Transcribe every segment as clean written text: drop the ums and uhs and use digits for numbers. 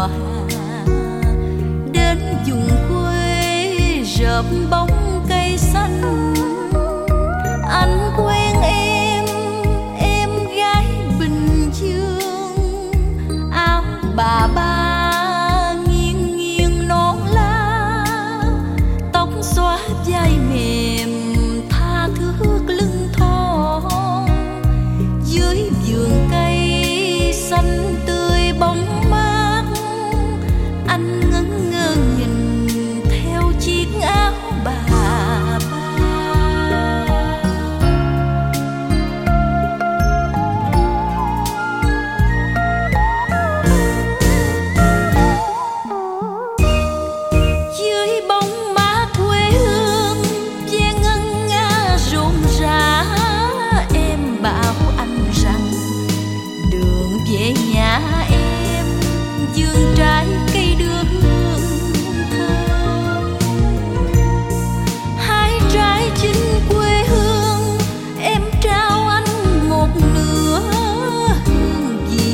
Hà, đến vùng quê rợp bóng cây xanh. Anh quen em gái Bình Dương, áo bà ba nghiêng nghiêng nón lá, tóc xóa vai mềm tha thước lưng thon. Dưới vườn cây xanh tươi bóng mát, anh ngẩn ngơ nhìn theo chiếc áo bà ba. Dưới bóng mát quê hương ve ngân nga rộn rã, em bảo anh rằng đường về nhà em vườn trái cây đưa hương thơm. Hai trái chín quê hương em trao anh một nửa, hương vị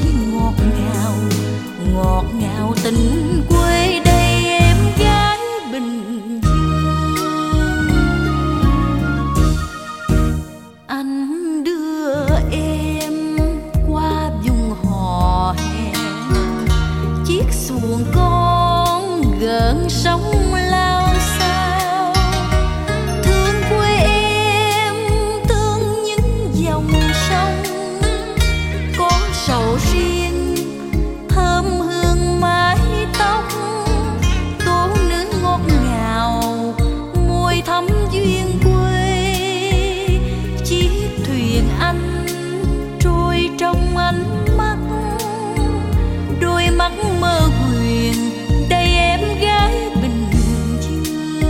ngọt ngào tình quê. Đây em gái Bình Dương, anh đưa em qua vùng hò hè, chiếc xuồng con gợn sóng lao xao. Thương quê em, thương những dòng sông, có sầu riêng thơm hương mái tóc, tố nữ ngọt ngào môi thắm duyên quê. Chiếc thuyền anh trôi trong ánh mắt, đôi mắt mơ huyền. Đây em gái Bình Dương.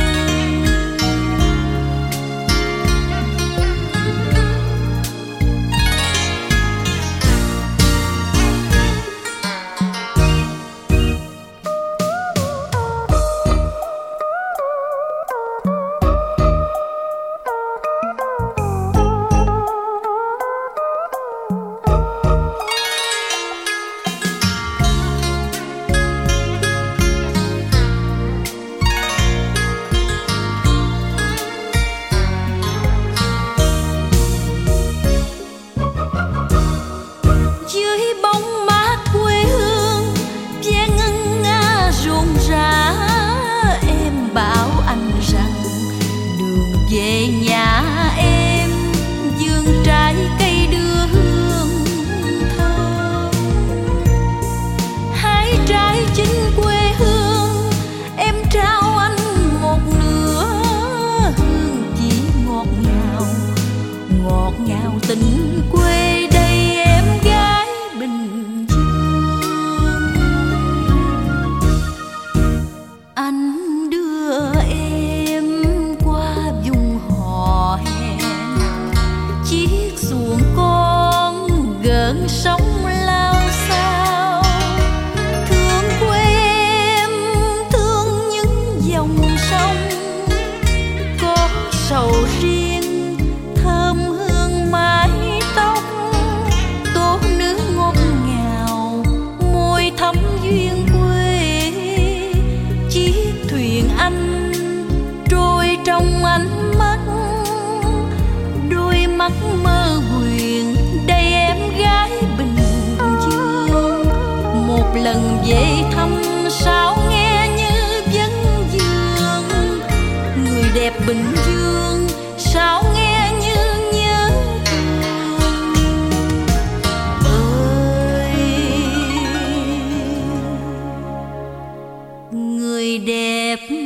Dưới bóng mát quê hương ve ngân nga rộn rã, em bảo anh rằng đường về nhà em vườn trái cây đưa hương thơm. Hai trái chín quê hương em trao anh một nửa, hương vị ngọt ngào tình quê. Đây em gái Bình Dương, anh đưa em qua vùng hò hè, chiếc xuồng con gợn sóng lao xao. Thương quê em, thương những dòng sông, có sầu riêng thơm hương mái tóc, tố nữ ngọt ngào môi thắm duyên quê. Chiếc thuyền anh trôi trong ánh mắt, đôi mắt mơ huyền. Đây em gái Bình Dương, một lần về thăm sao nghe như vấn vương. Người đẹp Bình Dương sao nghe như nhớ thương. Ơi người đẹp